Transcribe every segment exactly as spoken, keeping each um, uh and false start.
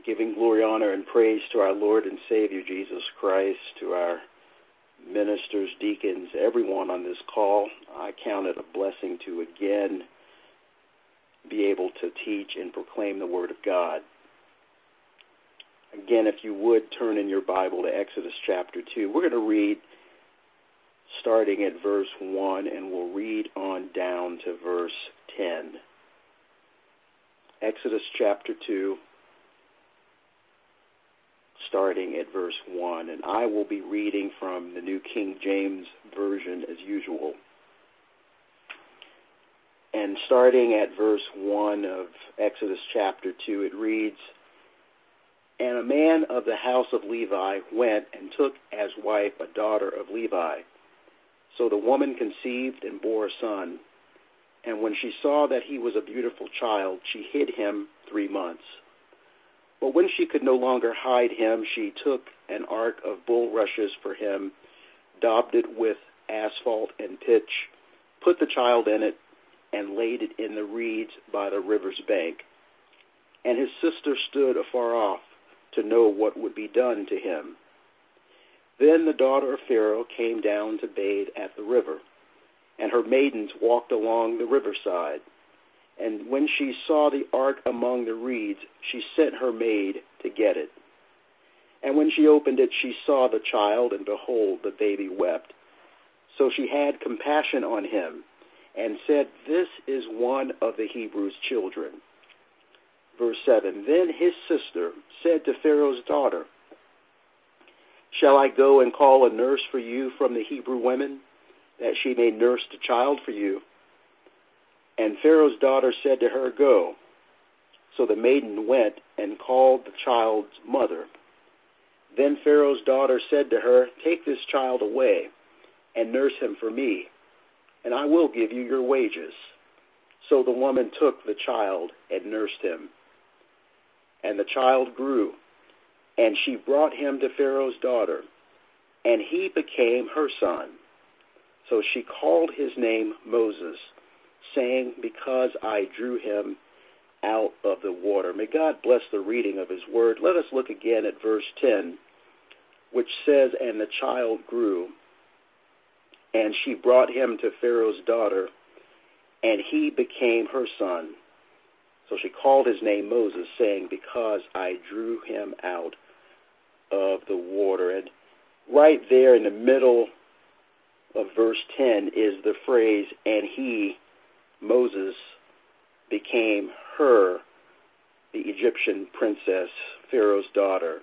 giving glory, honor, and praise to our Lord and Savior Jesus Christ, to our ministers, deacons, everyone on this call. I count it a blessing to again be able to teach and proclaim the Word of God. Again, if you would turn in your Bible to Exodus chapter two, we're going to read starting at verse one, and we'll read on down to verse ten. Exodus chapter two, starting at verse one, and I will be reading from the New King James Version as usual. And starting at verse one of Exodus chapter two, it reads, "And a man of the house of Levi went and took as wife a daughter of Levi. So the woman conceived and bore a son. And when she saw that he was a beautiful child, she hid him three months. But when she could no longer hide him, she took an ark of bulrushes for him, daubed it with asphalt and pitch, put the child in it, and laid it in the reeds by the river's bank. And his sister stood afar off to know what would be done to him. Then the daughter of Pharaoh came down to bathe at the river, and her maidens walked along the riverside. And when she saw the ark among the reeds, she sent her maid to get it. And when she opened it, she saw the child, and behold, the baby wept. So she had compassion on him, and said, 'This is one of the Hebrews' children.'" Verse seven, "Then his sister said to Pharaoh's daughter, 'Shall I go and call a nurse for you from the Hebrew women, that she may nurse the child for you?' And Pharaoh's daughter said to her, 'Go.' So the maiden went and called the child's mother. Then Pharaoh's daughter said to her, 'Take this child away and nurse him for me, and I will give you your wages.' So the woman took the child and nursed him. And the child grew, and she brought him to Pharaoh's daughter, and he became her son. So she called his name Moses, saying, 'Because I drew him out of the water.'" May God bless the reading of his word. Let us look again at verse ten, which says, "And the child grew, and she brought him to Pharaoh's daughter, and he became her son. So she called his name Moses, saying, 'Because I drew him out of the water.'" And right there in the middle of verse ten is the phrase, "And he," Moses, "became her," the Egyptian princess, Pharaoh's daughter.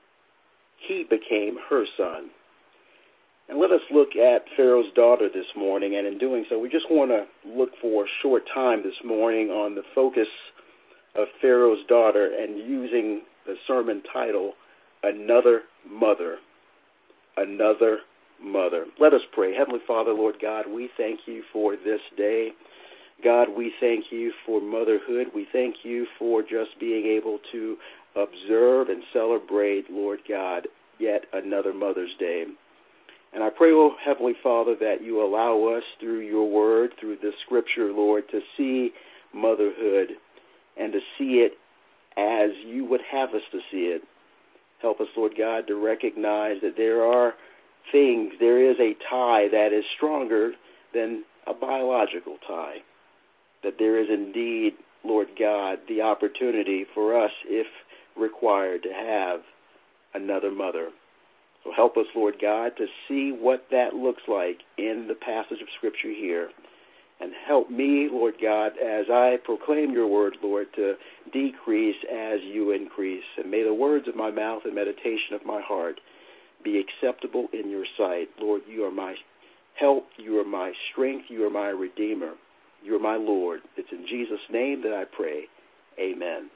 He became her son. And let us look at Pharaoh's daughter this morning, and in doing so, we just want to look for a short time this morning on the focus of Pharaoh's daughter and using the sermon title, "Another Mother." Another Mother. Let us pray. Heavenly Father, Lord God, we thank you for this day. God, we thank you for motherhood. We thank you for just being able to observe and celebrate, Lord God, yet another Mother's Day. And I pray, oh Heavenly Father, that you allow us through your word, through the scripture, Lord, to see motherhood and to see it as you would have us to see it. Help us, Lord God, to recognize that there are things, there is a tie that is stronger than a biological tie. That there is indeed, Lord God, the opportunity for us, if required, to have another mother. So help us, Lord God, to see what that looks like in the passage of Scripture here. And help me, Lord God, as I proclaim your word, Lord, to decrease as you increase. And may the words of my mouth and meditation of my heart be acceptable in your sight. Lord, you are my help, you are my strength, you are my Redeemer, you are my Lord. It's in Jesus' name that I pray. Amen.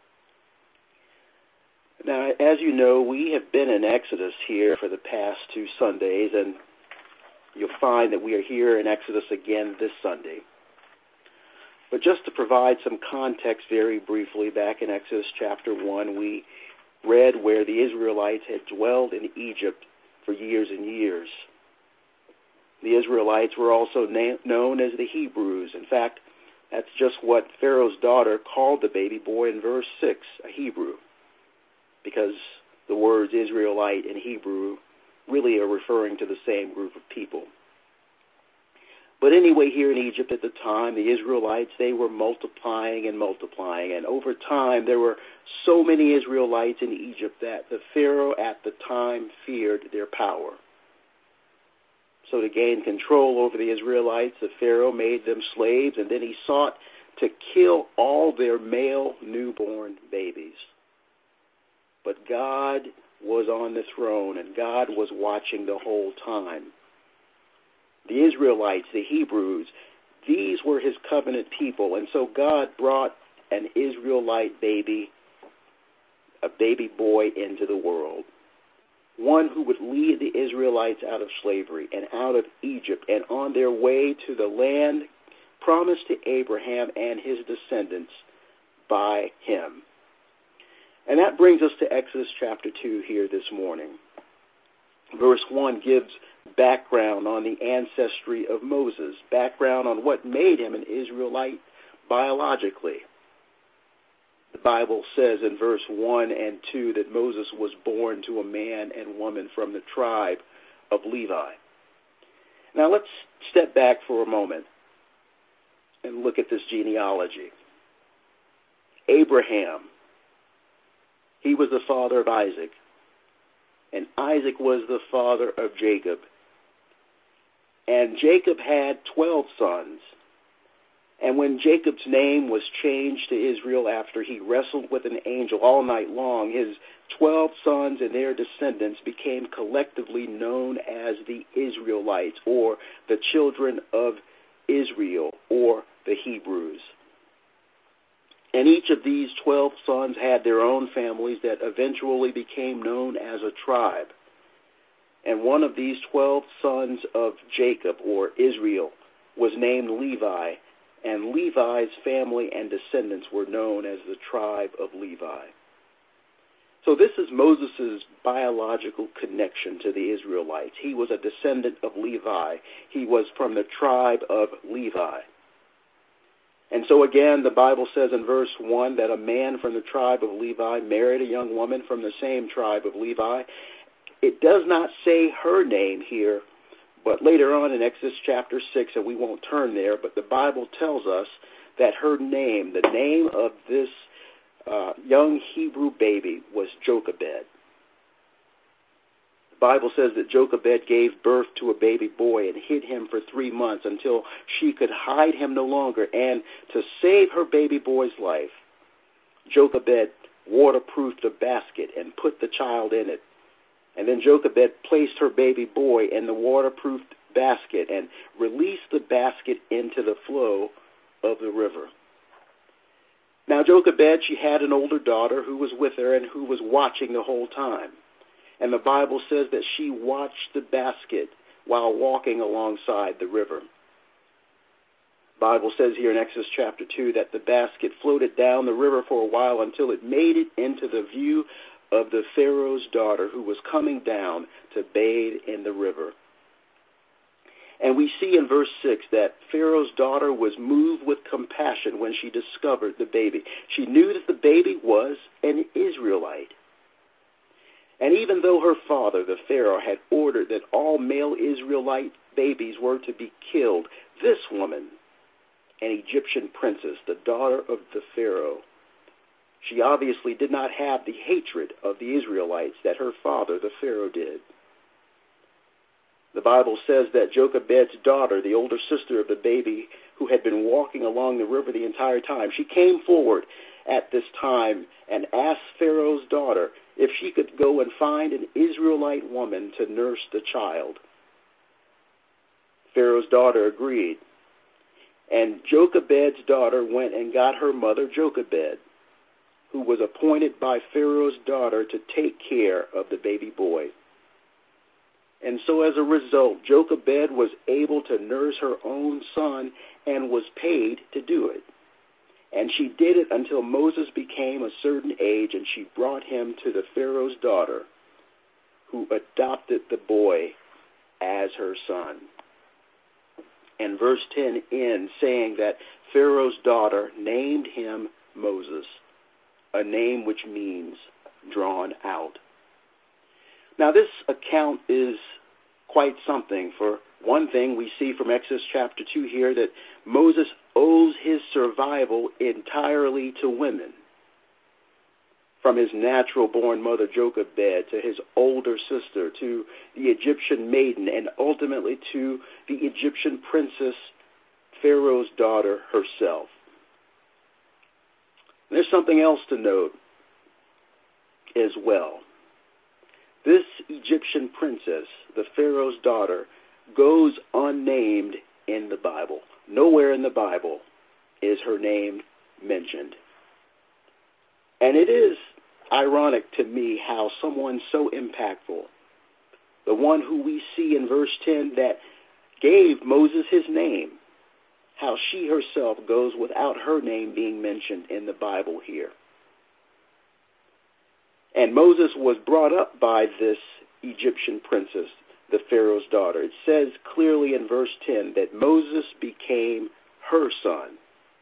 Now, as you know, we have been in Exodus here for the past two Sundays, and you'll find that we are here in Exodus again this Sunday. But just to provide some context very briefly, back in Exodus chapter one, we read where the Israelites had dwelled in Egypt for years and years. The Israelites were also na- known as the Hebrews. In fact, that's just what Pharaoh's daughter called the baby boy in verse six, a Hebrew. because the words Israelite and Hebrew really are referring to the same group of people. But anyway, here in Egypt at the time, the Israelites, they were multiplying and multiplying. And over time, there were so many Israelites in Egypt that the Pharaoh at the time feared their power. So to gain control over the Israelites, the Pharaoh made them slaves, and then he sought to kill all their male newborn babies. But God was on the throne, and God was watching the whole time. The Israelites, the Hebrews, these were his covenant people, and so God brought an Israelite baby, a baby boy, into the world. One who would lead the Israelites out of slavery and out of Egypt and on their way to the land promised to Abraham and his descendants by him. And that brings us to Exodus chapter two here this morning. Verse one gives background on the ancestry of Moses, background on what made him an Israelite biologically. The Bible says in verse one and two that Moses was born to a man and woman from the tribe of Levi. Now let's step back for a moment and look at this genealogy. Abraham, he was the father of Isaac, and Isaac was the father of Jacob. And Jacob had twelve sons. And when Jacob's name was changed to Israel after he wrestled with an angel all night long, his twelve sons and their descendants became collectively known as the Israelites, or the children of Israel, or the Hebrews. And each of these twelve sons had their own families that eventually became known as a tribe. And one of these twelve sons of Jacob, or Israel, was named Levi, and Levi's family and descendants were known as the tribe of Levi. So this is Moses' biological connection to the Israelites. He was a descendant of Levi. He was from the tribe of Levi. And so again, the Bible says in verse one that a man from the tribe of Levi married a young woman from the same tribe of Levi. It does not say her name here, but later on in Exodus chapter six, and we won't turn there, but the Bible tells us that her name, the name of this uh, young Hebrew baby, was Jochebed. The Bible says that Jochebed gave birth to a baby boy and hid him for three months until she could hide him no longer. And to save her baby boy's life, Jochebed waterproofed a basket and put the child in it. And then Jochebed placed her baby boy in the waterproofed basket and released the basket into the flow of the river. Now, Jochebed, she had an older daughter who was with her and who was watching the whole time. And the Bible says that she watched the basket while walking alongside the river. The Bible says here in Exodus chapter two that the basket floated down the river for a while until it made it into the view of the Pharaoh's daughter who was coming down to bathe in the river. And we see in verse six that Pharaoh's daughter was moved with compassion when she discovered the baby. She knew that the baby was an Israelite. And even though her father, the Pharaoh, had ordered that all male Israelite babies were to be killed, this woman, an Egyptian princess, the daughter of the Pharaoh, she obviously did not have the hatred of the Israelites that her father, the Pharaoh, did. The Bible says that Jochebed's daughter, the older sister of the baby who had been walking along the river the entire time, she came forward at this time and asked Pharaoh's daughter if she could go and find an Israelite woman to nurse the child. Pharaoh's daughter agreed, and Jochebed's daughter went and got her mother Jochebed, who was appointed by Pharaoh's daughter to take care of the baby boy. And so as a result, Jochebed was able to nurse her own son and was paid to do it. And she did it until Moses became a certain age, and she brought him to the Pharaoh's daughter, who adopted the boy as her son. And verse ten ends saying that Pharaoh's daughter named him Moses, a name which means drawn out. Now, this account is quite something. For one thing, we see from Exodus chapter two here that Moses owes his survival entirely to women. From his natural-born mother Jochebed to his older sister, to the Egyptian maiden, and ultimately to the Egyptian princess, Pharaoh's daughter herself. And there's something else to note as well. This Egyptian princess, the Pharaoh's daughter, goes unnamed in the Bible. Nowhere in the Bible is her name mentioned. And it is ironic to me how someone so impactful, the one who we see in verse ten that gave Moses his name, how she herself goes without her name being mentioned in the Bible here. And Moses was brought up by this Egyptian princess, the Pharaoh's daughter. It says clearly in verse ten that Moses became her son.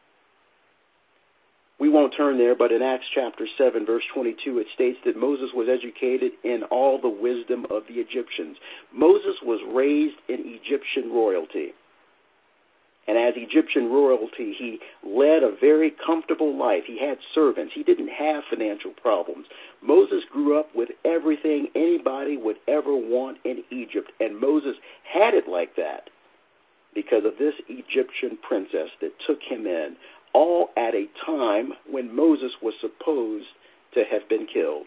We won't turn there, but in Acts chapter seven, verse twenty-two, it states that Moses was educated in all the wisdom of the Egyptians. Moses was raised in Egyptian royalty. And as Egyptian royalty, he led a very comfortable life. He had servants. He didn't have financial problems. Moses grew up with everything anybody would ever want in Egypt, and Moses had it like that because of this Egyptian princess that took him in, all at a time when Moses was supposed to have been killed.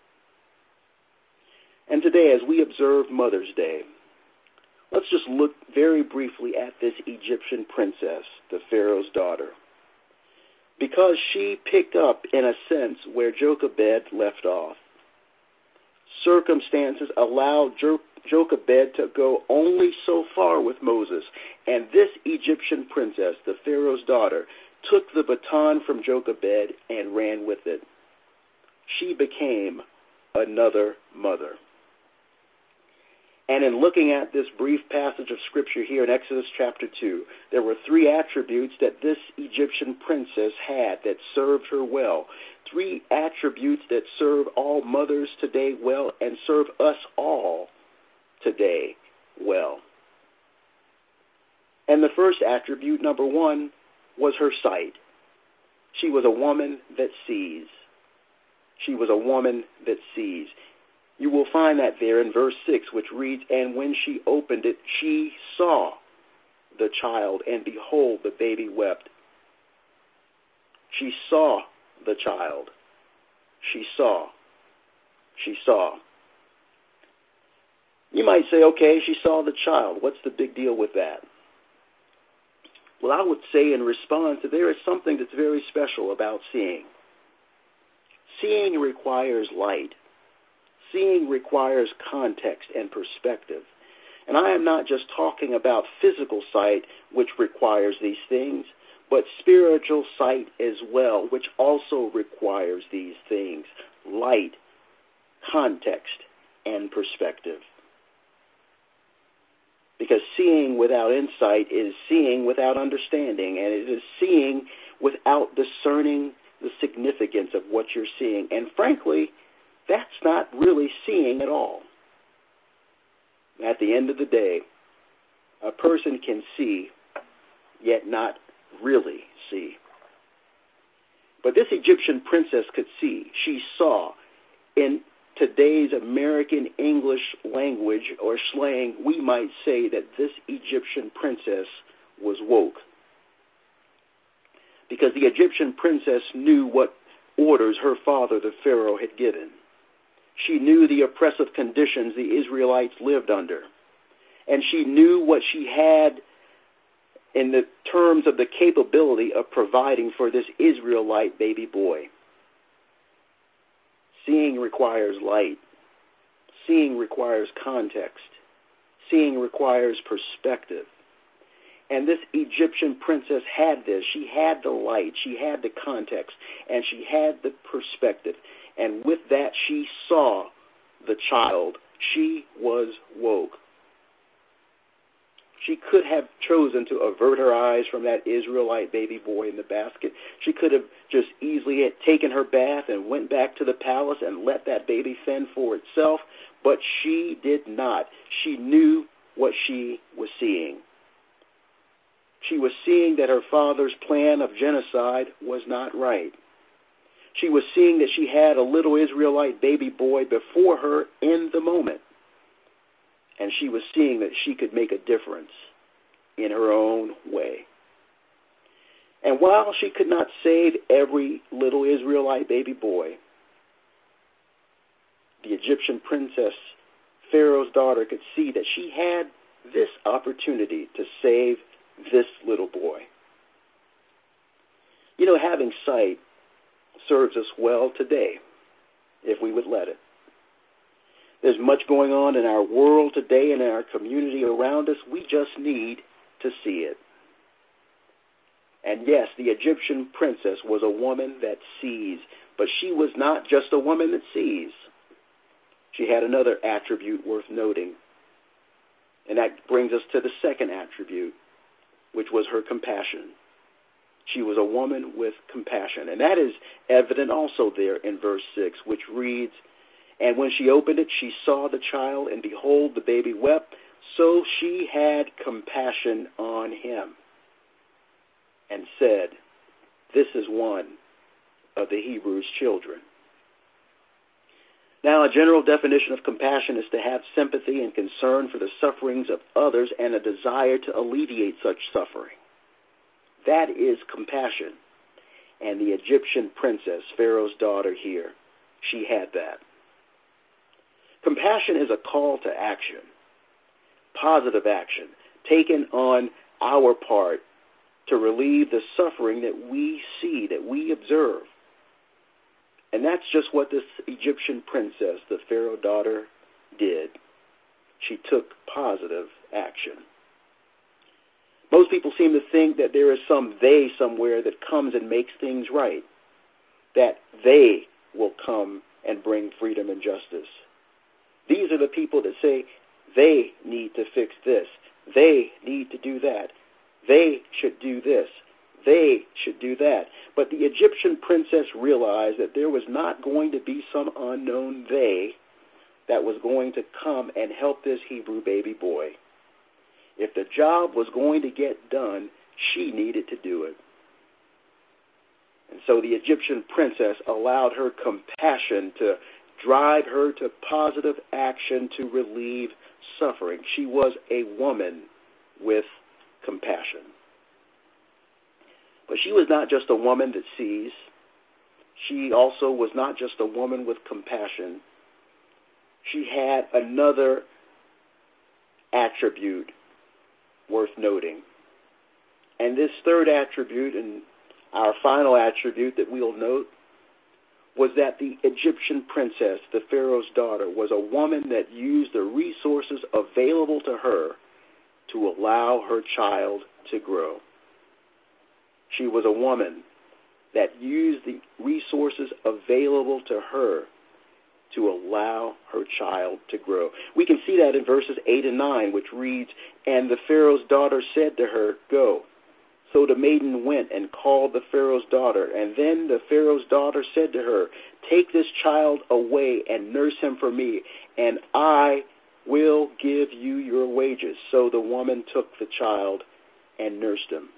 And today, as we observe Mother's Day, let's just look very briefly at this Egyptian princess, the Pharaoh's daughter, because she picked up, in a sense, where Jochebed left off. Circumstances allowed jo- Jochebed to go only so far with Moses, and this Egyptian princess, the Pharaoh's daughter, took the baton from Jochebed and ran with it. She became another mother. And in looking at this brief passage of Scripture here in Exodus chapter two, there were three attributes that this Egyptian princess had that served her well. Three attributes that serve all mothers today well and serve us all today well. And the first attribute, number one, was her sight. She was a woman that sees. She was a woman that sees. You will find that there in verse six, which reads, "And when she opened it, she saw the child, and behold, the baby wept." She saw the child. She saw. She saw. You might say, okay, she saw the child. What's the big deal with that? Well, I would say in response that there is something that's very special about seeing. Seeing requires light. Seeing requires context and perspective. And I am not just talking about physical sight, which requires these things, but spiritual sight as well, which also requires these things: light, context, and perspective. Because seeing without insight is seeing without understanding, and it is seeing without discerning the significance of what you're seeing. And frankly, that's not really seeing at all. At the end of the day, a person can see, yet not really see. But this Egyptian princess could see. She saw. In today's American English language or slang, we might say that this Egyptian princess was woke. Because the Egyptian princess knew what orders her father, the Pharaoh, had given. She knew the oppressive conditions the Israelites lived under. And she knew what she had in the terms of the capability of providing for this Israelite baby boy. Seeing requires light. Seeing requires context. Seeing requires perspective. And this Egyptian princess had this. She had the light. She had the context. And she had the perspective. And with that, she saw the child. She was woke. She could have chosen to avert her eyes from that Israelite baby boy in the basket. She could have just easily had taken her bath and went back to the palace and let that baby fend for itself, but she did not. She knew what she was seeing. She was seeing that her father's plan of genocide was not right. She was seeing that she had a little Israelite baby boy before her in the moment. And she was seeing that she could make a difference in her own way. And while she could not save every little Israelite baby boy, the Egyptian princess, Pharaoh's daughter, could see that she had this opportunity to save this little boy. You know, having sight serves us well today, if we would let it. There's much going on in our world today and in our community around us. We just need to see it. And yes, the Egyptian princess was a woman that sees, but she was not just a woman that sees. She had another attribute worth noting. And that brings us to the second attribute, which was her compassion. She was a woman with compassion. And that is evident also there in verse six, which reads, "And when she opened it, she saw the child, and behold, the baby wept. So she had compassion on him and said, 'This is one of the Hebrews' children.'" Now, a general definition of compassion is to have sympathy and concern for the sufferings of others and a desire to alleviate such suffering. That is compassion. And the Egyptian princess, Pharaoh's daughter here, she had that. Compassion is a call to action, positive action, taken on our part to relieve the suffering that we see, that we observe. And that's just what this Egyptian princess, the Pharaoh daughter, did. She took positive action. Most people seem to think that there is some they somewhere that comes and makes things right, that they will come and bring freedom and justice. These are the people that say they need to fix this, they need to do that, they should do this, they should do that. But the Egyptian princess realized that there was not going to be some unknown they that was going to come and help this Hebrew baby boy. If the job was going to get done, she needed to do it. And so the Egyptian princess allowed her compassion to drive her to positive action to relieve suffering. She was a woman with compassion. But she was not just a woman that sees. She also was not just a woman with compassion. She had another attribute worth noting. And this third attribute, and our final attribute that we'll note, was that the Egyptian princess, the Pharaoh's daughter, was a woman that used the resources available to her to allow her child to grow. She was a woman that used the resources available to her to allow her child to grow. We can see that in verses eight and nine, which reads, "And the Pharaoh's daughter said to her, 'Go.' So the maiden went and called the Pharaoh's daughter. And then the Pharaoh's daughter said to her, 'Take this child away and nurse him for me, and I will give you your wages.' So the woman took the child and nursed him."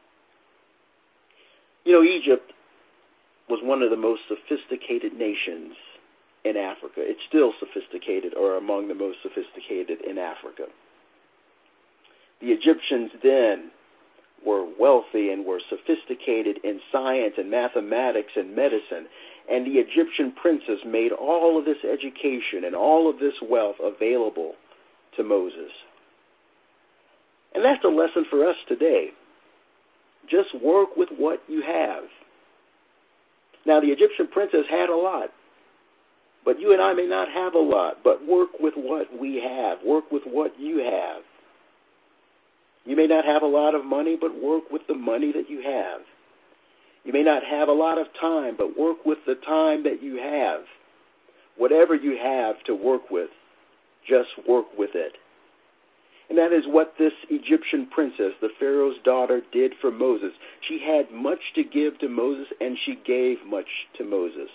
You know, Egypt was one of the most sophisticated nations in Africa. It's still sophisticated, or among the most sophisticated in Africa. The Egyptians then were wealthy and were sophisticated in science and mathematics and medicine. And the Egyptian princess made all of this education and all of this wealth available to Moses. And that's a lesson for us today. Just work with what you have. Now, the Egyptian princess had a lot, but you and I may not have a lot, but work with what we have. Work with what you have. You may not have a lot of money, but work with the money that you have. You may not have a lot of time, but work with the time that you have. Whatever you have to work with, just work with it. And that is what this Egyptian princess, the Pharaoh's daughter, did for Moses. She had much to give to Moses, and she gave much to Moses.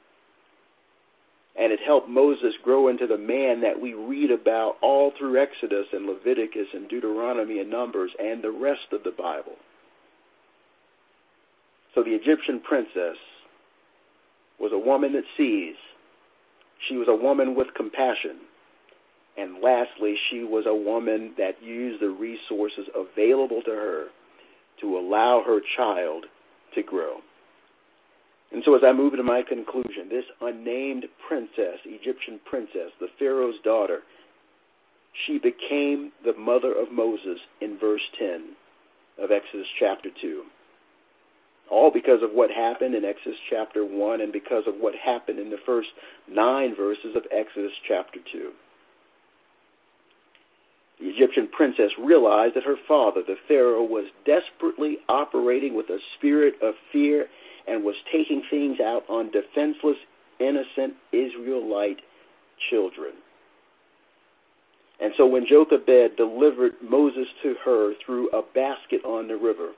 And it helped Moses grow into the man that we read about all through Exodus and Leviticus and Deuteronomy and Numbers and the rest of the Bible. So the Egyptian princess was a woman that sees. She was a woman with compassion. And lastly, she was a woman that used the resources available to her to allow her child to grow. And so as I move to my conclusion, this unnamed princess, Egyptian princess, the Pharaoh's daughter, she became the mother of Moses in verse ten of Exodus chapter two. All because of what happened in Exodus chapter one and because of what happened in the first nine verses of Exodus chapter two. The Egyptian princess realized that her father, the Pharaoh, was desperately operating with a spirit of fear and was taking things out on defenseless, innocent Israelite children. And so when Jochebed delivered Moses to her through a basket on the river,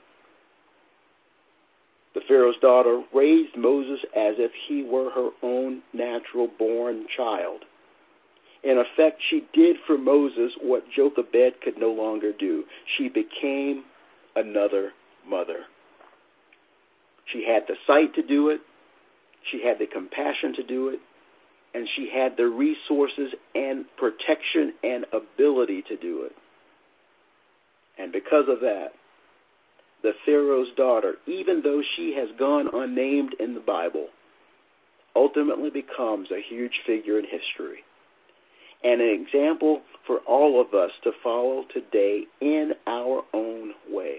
the Pharaoh's daughter raised Moses as if he were her own natural-born child. In effect, she did for Moses what Jochebed could no longer do. She became another mother. She had the sight to do it, she had the compassion to do it, and she had the resources and protection and ability to do it. And because of that, the Pharaoh's daughter, even though she has gone unnamed in the Bible, ultimately becomes a huge figure in history and an example for all of us to follow today in our own way.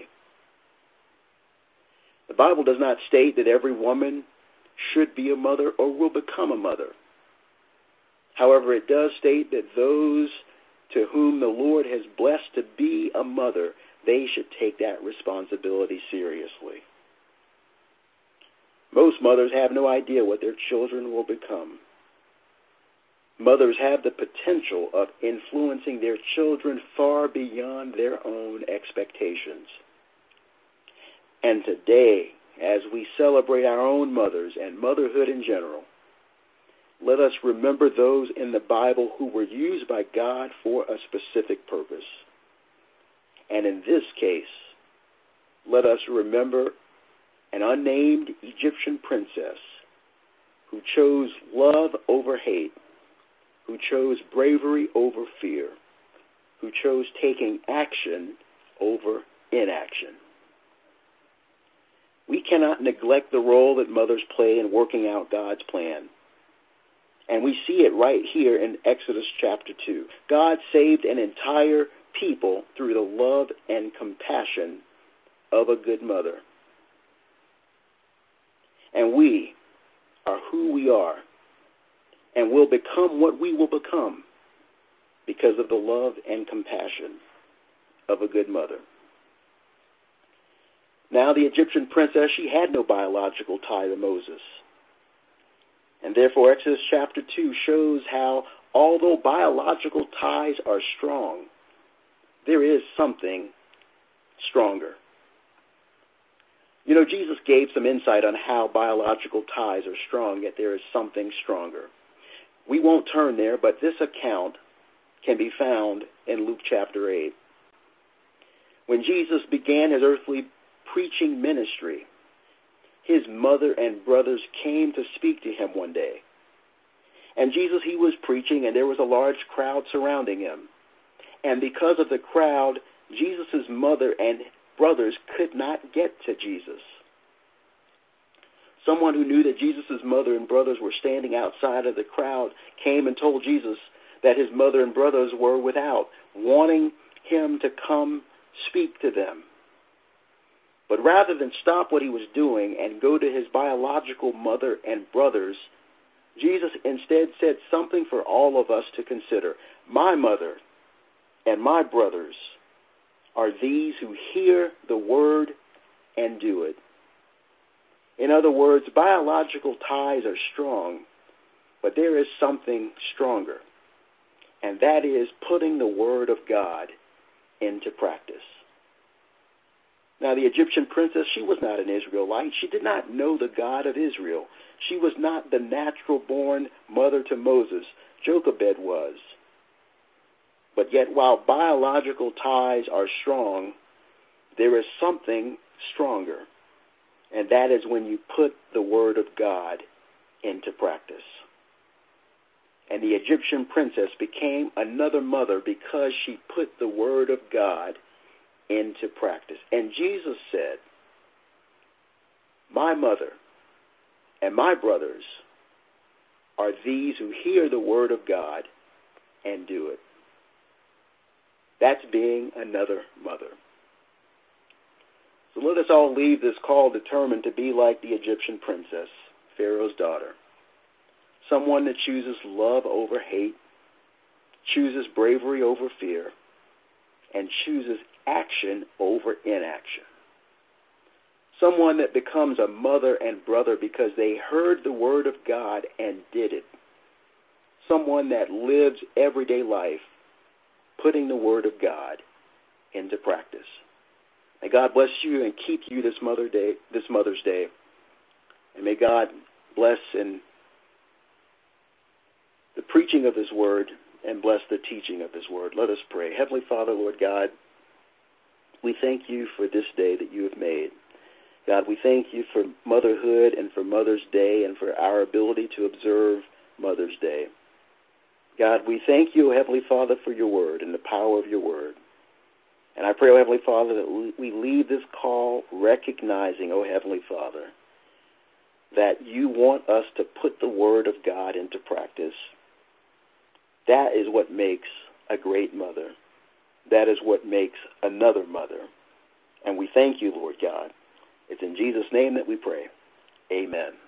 The Bible does not state that every woman should be a mother or will become a mother. However, it does state that those to whom the Lord has blessed to be a mother, they should take that responsibility seriously. Most mothers have no idea what their children will become. Mothers have the potential of influencing their children far beyond their own expectations. And today, as we celebrate our own mothers and motherhood in general, let us remember those in the Bible who were used by God for a specific purpose. And in this case, let us remember an unnamed Egyptian princess who chose love over hate, who chose bravery over fear, who chose taking action over inaction. We cannot neglect the role that mothers play in working out God's plan. And we see it right here in Exodus chapter two. God saved an entire people through the love and compassion of a good mother. And we are who we are and will become what we will become because of the love and compassion of a good mother. Now the Egyptian princess, she had no biological tie to Moses. And therefore Exodus chapter two shows how, although biological ties are strong, there is something stronger. You know, Jesus gave some insight on how biological ties are strong, yet there is something stronger. We won't turn there, but this account can be found in Luke chapter eight. When Jesus began his earthly preaching ministry, his mother and brothers came to speak to him one day. And Jesus, he was preaching, and there was a large crowd surrounding him. And because of the crowd, Jesus' mother and brothers could not get to Jesus. Someone who knew that Jesus' mother and brothers were standing outside of the crowd came and told Jesus that his mother and brothers were without, wanting him to come speak to them. But rather than stop what he was doing and go to his biological mother and brothers, Jesus instead said something for all of us to consider. My mother and my brothers are these who hear the word and do it. In other words, biological ties are strong, but there is something stronger, and that is putting the word of God into practice. Now, the Egyptian princess, she was not an Israelite. She did not know the God of Israel. She was not the natural-born mother to Moses. Jochebed was. But yet, while biological ties are strong, there is something stronger, and that is when you put the Word of God into practice. And the Egyptian princess became another mother because she put the Word of God into practice. And Jesus said, my mother and my brothers are these who hear the Word of God and do it. That's being another mother. So let us all leave this call determined to be like the Egyptian princess, Pharaoh's daughter. Someone that chooses love over hate, chooses bravery over fear, and chooses action over inaction. Someone that becomes a mother and brother because they heard the Word of God and did it. Someone that lives everyday life putting the Word of God into practice. May God bless you and keep you this Mother Day, this Mother's Day. And may God bless in the preaching of His Word and bless the teaching of His Word. Let us pray. Heavenly Father, Lord God, we thank you for this day that you have made. God, we thank you for motherhood and for Mother's Day and for our ability to observe Mother's Day. God, we thank you, Heavenly Father, for your word and the power of your word. And I pray, oh Heavenly Father, that we leave this call recognizing, oh Heavenly Father, that you want us to put the Word of God into practice. That is what makes a great mother. That is what makes another mother. And we thank you, Lord God. It's in Jesus' name that we pray. Amen.